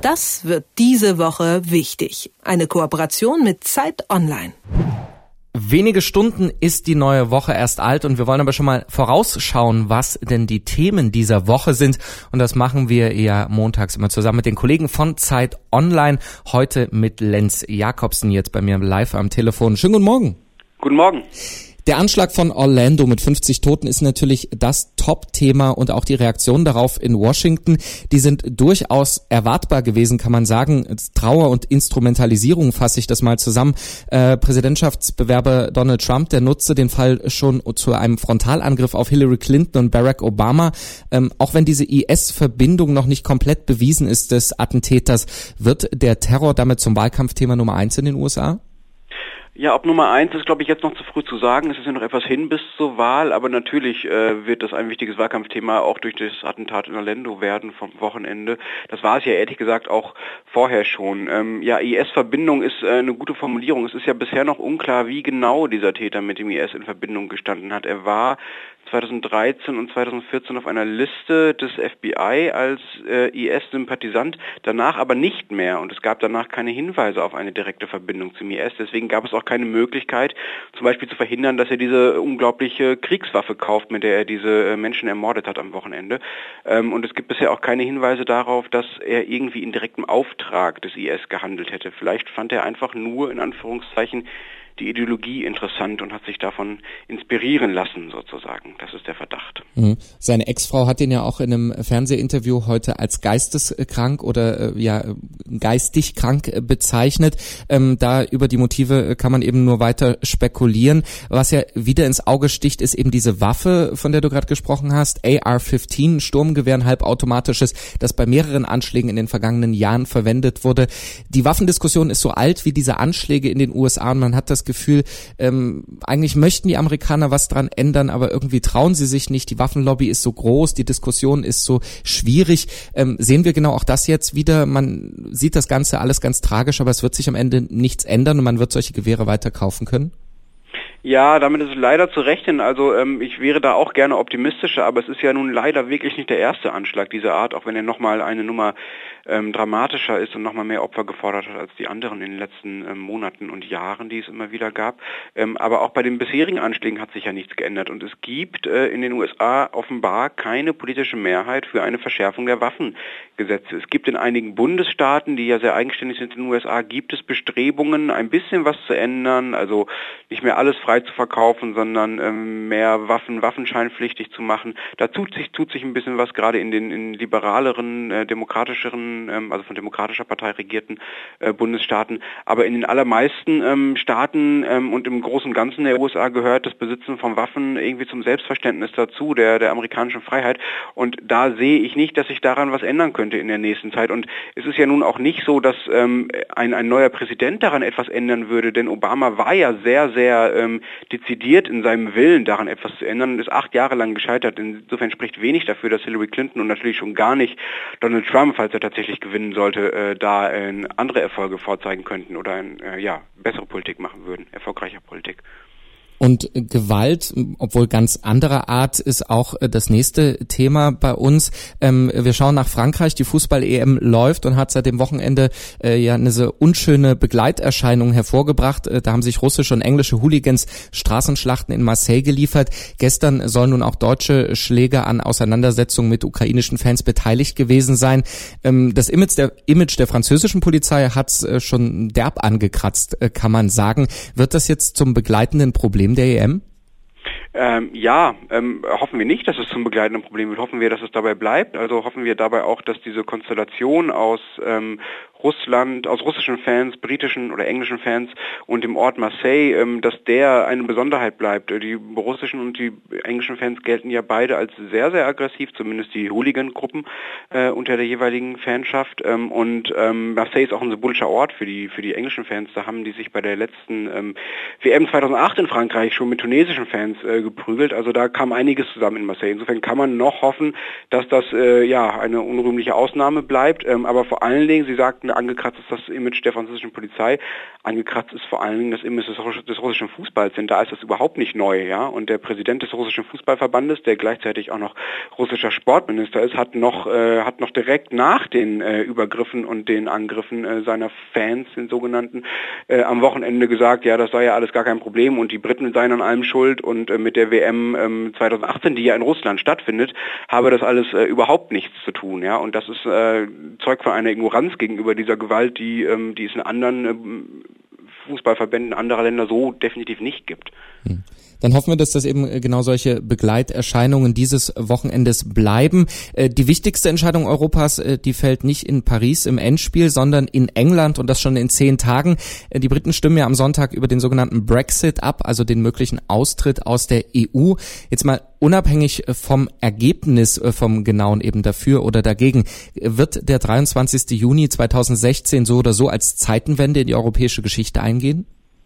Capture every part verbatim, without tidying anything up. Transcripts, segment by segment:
Das wird diese Woche wichtig. Eine Kooperation mit Zeit Online. Wenige Stunden ist die neue Woche erst alt und wir wollen aber schon mal vorausschauen, was denn die Themen dieser Woche sind. Und das machen wir ja montags immer zusammen mit den Kollegen von Zeit Online. Heute mit Lenz Jakobsen jetzt bei mir live am Telefon. Schönen guten Morgen. Guten Morgen. Der Anschlag von Orlando mit fünfzig Toten ist natürlich das Top-Thema und auch die Reaktionen darauf in Washington, die sind durchaus erwartbar gewesen, kann man sagen. Trauer und Instrumentalisierung fasse ich das mal zusammen. Äh, Präsidentschaftsbewerber Donald Trump, der nutzte den Fall schon zu einem Frontalangriff auf Hillary Clinton und Barack Obama. Ähm, auch wenn diese I S-Verbindung noch nicht komplett bewiesen ist des Attentäters, wird der Terror damit zum Wahlkampfthema Nummer eins in den U S A? Ja, ob Nummer eins ist, glaube ich, jetzt noch zu früh zu sagen. Es ist ja noch etwas hin bis zur Wahl, aber natürlich äh, wird das ein wichtiges Wahlkampfthema auch durch das Attentat in Orlando werden vom Wochenende. Das war es ja ehrlich gesagt auch vorher schon. Ähm, ja, I S-Verbindung ist äh, eine gute Formulierung. Es ist ja bisher noch unklar, wie genau dieser Täter mit dem I S in Verbindung gestanden hat. Er war zweitausenddreizehn und zweitausendvierzehn auf einer Liste des F B I als äh, I S-Sympathisant, danach aber nicht mehr und es gab danach keine Hinweise auf eine direkte Verbindung zum I S. Deswegen gab es auch keine Möglichkeit, zum Beispiel zu verhindern, dass er diese unglaubliche Kriegswaffe kauft, mit der er diese äh, Menschen ermordet hat am Wochenende. Ähm, und es gibt bisher auch keine Hinweise darauf, dass er irgendwie in direktem Auftrag des I S gehandelt hätte. Vielleicht fand er einfach nur, in Anführungszeichen, die Ideologie interessant und hat sich davon inspirieren lassen, sozusagen. Das ist der Verdacht. Mhm. Seine Ex-Frau hat ihn ja auch in einem Fernsehinterview heute als geisteskrank oder äh, ja geistig krank äh, bezeichnet. Ähm, da über die Motive kann man eben nur weiter spekulieren. Was ja wieder ins Auge sticht, ist eben diese Waffe, von der du gerade gesprochen hast, A R fünfzehn, Sturmgewehr, ein halbautomatisches, das bei mehreren Anschlägen in den vergangenen Jahren verwendet wurde. Die Waffendiskussion ist so alt wie diese Anschläge in den U S A und man hat das Gefühl, ähm, eigentlich möchten die Amerikaner was dran ändern, aber irgendwie trauen sie sich nicht. Die Waffenlobby ist so groß, die Diskussion ist so schwierig. Ähm, sehen wir genau auch das jetzt wieder? Man sieht das Ganze alles ganz tragisch, aber es wird sich am Ende nichts ändern und man wird solche Gewehre weiter kaufen können? Ja, damit ist leider zu rechnen. Also ähm, ich wäre da auch gerne optimistischer, aber es ist ja nun leider wirklich nicht der erste Anschlag dieser Art, auch wenn er nochmal eine Nummer ähm, dramatischer ist und nochmal mehr Opfer gefordert hat als die anderen in den letzten ähm, Monaten und Jahren, die es immer wieder gab. Ähm, aber auch bei den bisherigen Anschlägen hat sich ja nichts geändert und es gibt äh, in den U S A offenbar keine politische Mehrheit für eine Verschärfung der Waffengesetze. Es gibt in einigen Bundesstaaten, die ja sehr eigenständig sind in den U S A, gibt es Bestrebungen, ein bisschen was zu ändern, also nicht mehr alles frei zu verkaufen, sondern ähm, mehr Waffen, waffenscheinpflichtig zu machen. Da tut sich, tut sich ein bisschen was, gerade in den in liberaleren, äh, demokratischeren, ähm, also von demokratischer Partei regierten äh, Bundesstaaten. Aber in den allermeisten ähm, Staaten ähm, und im Großen und Ganzen der U S A gehört das Besitzen von Waffen irgendwie zum Selbstverständnis dazu, der, der amerikanischen Freiheit. Und da sehe ich nicht, dass sich daran was ändern könnte in der nächsten Zeit. Und es ist ja nun auch nicht so, dass ähm, ein, ein neuer Präsident daran etwas ändern würde, denn Obama war ja sehr, sehr ähm, dezidiert in seinem Willen, daran etwas zu ändern und ist acht Jahre lang gescheitert. Insofern spricht wenig dafür, dass Hillary Clinton und natürlich schon gar nicht Donald Trump, falls er tatsächlich gewinnen sollte, äh, da äh, andere Erfolge vorzeigen könnten oder ein, äh, ja, bessere Politik machen würden, erfolgreicher Politik. Und Gewalt, obwohl ganz anderer Art, ist auch das nächste Thema bei uns. Ähm, wir schauen nach Frankreich. Die Fußball-E M läuft und hat seit dem Wochenende äh, ja eine so unschöne Begleiterscheinung hervorgebracht. Äh, da haben sich russische und englische Hooligans Straßenschlachten in Marseille geliefert. Gestern sollen nun auch deutsche Schläger an Auseinandersetzungen mit ukrainischen Fans beteiligt gewesen sein. Ähm, das Image der, Image der französischen Polizei hat's äh, schon derb angekratzt, äh, kann man sagen. Wird das jetzt zum begleitenden Problem der E M? Ähm, ja, ähm, hoffen wir nicht, dass es zum begleitenden Problem wird. Hoffen wir, dass es dabei bleibt. Also hoffen wir dabei auch, dass diese Konstellation aus ähm, Russland, aus russischen Fans, britischen oder englischen Fans und dem Ort Marseille, ähm, dass der eine Besonderheit bleibt. Die russischen und die englischen Fans gelten ja beide als sehr, sehr aggressiv, zumindest die Hooligan-Gruppen äh, unter der jeweiligen Fanschaft. Ähm, und ähm, Marseille ist auch ein symbolischer Ort für die für die englischen Fans. Da haben die sich bei der letzten ähm, W M zweitausendacht in Frankreich schon mit tunesischen Fans äh, geprügelt. Also da kam einiges zusammen in Marseille. Insofern kann man noch hoffen, dass das äh, ja eine unrühmliche Ausnahme bleibt. Ähm, aber vor allen Dingen, Sie sagten, angekratzt ist das Image der französischen Polizei. Angekratzt ist vor allen Dingen das Image des, des russischen Fußballs, denn da ist das überhaupt nicht neu, ja. Und der Präsident des russischen Fußballverbandes, der gleichzeitig auch noch russischer Sportminister ist, hat noch äh, hat noch direkt nach den äh, Übergriffen und den Angriffen äh, seiner Fans, den sogenannten, äh, am Wochenende gesagt, ja, das sei ja alles gar kein Problem und die Briten seien an allem schuld und äh, mit der W M ähm, zwanzig achtzehn, die ja in Russland stattfindet, habe das alles äh, überhaupt nichts zu tun, ja. Und das ist äh, Zeug von einer Ignoranz gegenüber dieser Gewalt, die ähm, die es in anderen ähm, Fußballverbänden anderer Länder so definitiv nicht gibt. Hm. Dann hoffen wir, dass das eben genau solche Begleiterscheinungen dieses Wochenendes bleiben. Die wichtigste Entscheidung Europas, die fällt nicht in Paris im Endspiel, sondern in England und das schon in zehn Tagen. Die Briten stimmen ja am Sonntag über den sogenannten Brexit ab, also den möglichen Austritt aus der E U. Jetzt mal unabhängig vom Ergebnis, vom genauen eben dafür oder dagegen, wird der dreiundzwanzigsten Juni zweitausendsechzehn so oder so als Zeitenwende in die europäische Geschichte eingehen?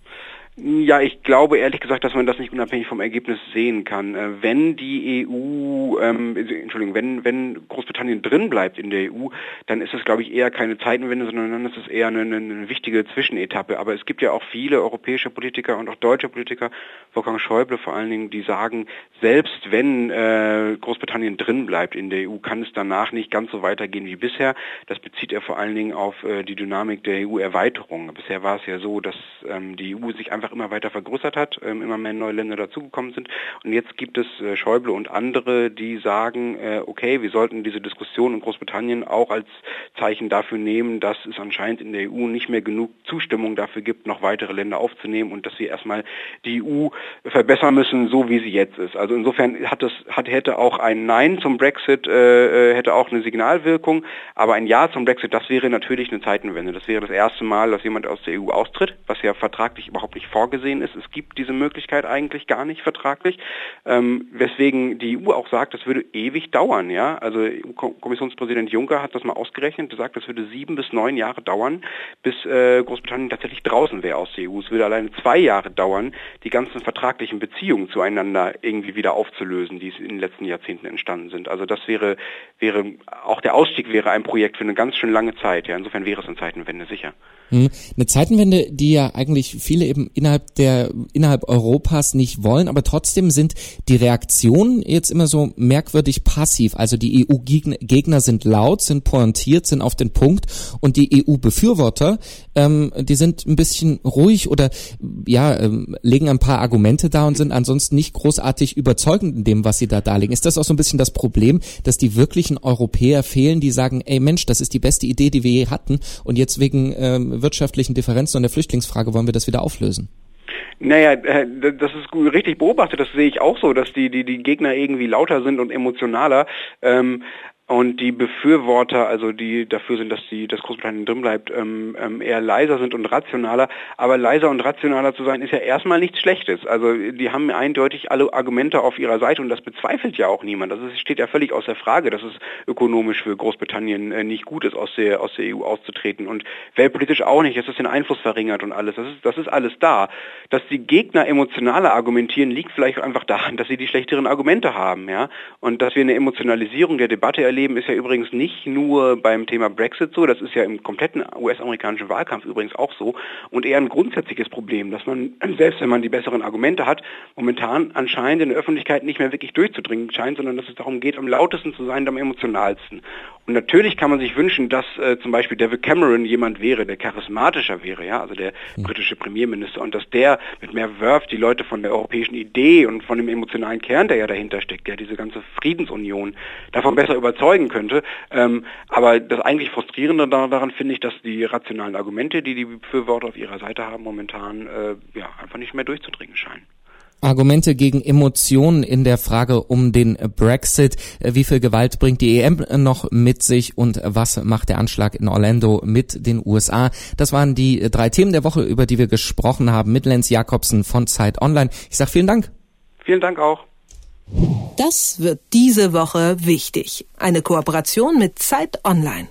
Ja, ich glaube ehrlich gesagt, dass man das nicht unabhängig vom Ergebnis sehen kann. Äh, wenn die E U, ähm, Entschuldigung, wenn wenn Großbritannien drin bleibt in der E U, dann ist es, glaube ich, eher keine Zeitenwende, sondern dann ist es eher eine, eine wichtige Zwischenetappe. Aber es gibt ja auch viele europäische Politiker und auch deutsche Politiker, Wolfgang Schäuble vor allen Dingen, die sagen, selbst wenn äh, Großbritannien drin bleibt in der E U, kann es danach nicht ganz so weitergehen wie bisher. Das bezieht er vor allen Dingen auf äh, die Dynamik der E U-Erweiterung. Bisher war es ja so, dass ähm, die E U sich einfach immer weiter vergrößert hat, ähm, immer mehr neue Länder dazugekommen sind. Und jetzt gibt es äh, Schäuble und andere, die sagen, äh, okay, wir sollten diese Diskussion in Großbritannien auch als Zeichen dafür nehmen, dass es anscheinend in der E U nicht mehr genug Zustimmung dafür gibt, noch weitere Länder aufzunehmen und dass wir erstmal die E U verbessern müssen, so wie sie jetzt ist. Also insofern hat es, hat, hätte auch ein Nein zum Brexit, äh, hätte auch eine Signalwirkung, aber ein Ja zum Brexit, das wäre natürlich eine Zeitenwende. Das wäre das erste Mal, dass jemand aus der E U austritt, was ja vertraglich überhaupt nicht vorgesehen ist. Es gibt diese Möglichkeit eigentlich gar nicht vertraglich, ähm, weswegen die E U auch sagt, das würde ewig dauern. Ja, also Kommissionspräsident Juncker hat das mal ausgerechnet, gesagt, das würde sieben bis neun Jahre dauern, bis äh, Großbritannien tatsächlich draußen wäre aus der E U. Es würde alleine zwei Jahre dauern, die ganzen vertraglichen Beziehungen zueinander irgendwie wieder aufzulösen, die in den letzten Jahrzehnten entstanden sind. Also das wäre, wäre auch der Ausstieg wäre ein Projekt für eine ganz schön lange Zeit. Ja, insofern wäre es eine Zeitenwende sicher. Eine Zeitenwende, die ja eigentlich viele eben innerhalb der innerhalb Europas nicht wollen, aber trotzdem sind die Reaktionen jetzt immer so merkwürdig passiv. Also die E U-Gegner sind laut, sind pointiert, sind auf den Punkt und die E U-Befürworter, ähm, die sind ein bisschen ruhig oder ja ähm, legen ein paar Argumente dar und sind ansonsten nicht großartig überzeugend in dem, was sie da darlegen. Ist das auch so ein bisschen das Problem, dass die wirklichen Europäer fehlen, die sagen, ey Mensch, das ist die beste Idee, die wir je hatten und jetzt wegen ähm, wirtschaftlichen Differenzen und der Flüchtlingsfrage wollen wir das wieder auflösen? Naja, das ist richtig beobachtet, das sehe ich auch so, dass die, die, die Gegner irgendwie lauter sind und emotionaler. Ähm, Und die Befürworter, also die dafür sind, dass die, dass Großbritannien drin bleibt, ähm, ähm, eher leiser sind und rationaler. Aber leiser und rationaler zu sein, ist ja erstmal nichts Schlechtes. Also die haben eindeutig alle Argumente auf ihrer Seite und das bezweifelt ja auch niemand. Also es steht ja völlig außer Frage, dass es ökonomisch für Großbritannien äh, nicht gut ist, aus der aus der E U auszutreten und weltpolitisch auch nicht, dass es den Einfluss verringert und alles. Das ist das ist alles da. Dass die Gegner emotionaler argumentieren, liegt vielleicht einfach daran, dass sie die schlechteren Argumente haben, ja. Und dass wir eine Emotionalisierung der Debatte erleben, ist ja übrigens nicht nur beim Thema Brexit so, das ist ja im kompletten U S-amerikanischen Wahlkampf übrigens auch so und eher ein grundsätzliches Problem, dass man, selbst wenn man die besseren Argumente hat, momentan anscheinend in der Öffentlichkeit nicht mehr wirklich durchzudringen scheint, sondern dass es darum geht, am lautesten zu sein und am emotionalsten. Und natürlich kann man sich wünschen, dass äh, zum Beispiel David Cameron jemand wäre, der charismatischer wäre, ja, also der mhm. britische Premierminister und dass der mit mehr Verve die Leute von der europäischen Idee und von dem emotionalen Kern, der ja dahinter steckt, ja, diese ganze Friedensunion, davon besser überzeugen könnte. Ähm, aber das eigentlich Frustrierende daran finde ich, dass die rationalen Argumente, die die Befürworter auf ihrer Seite haben, momentan äh, ja, einfach nicht mehr durchzudringen scheinen. Argumente gegen Emotionen in der Frage um den Brexit. Wie viel Gewalt bringt die E M noch mit sich und was macht der Anschlag in Orlando mit den U S A? Das waren die drei Themen der Woche, über die wir gesprochen haben mit Lenz Jakobsen von Zeit Online. Ich sage vielen Dank. Vielen Dank auch. Das wird diese Woche wichtig. Eine Kooperation mit Zeit Online.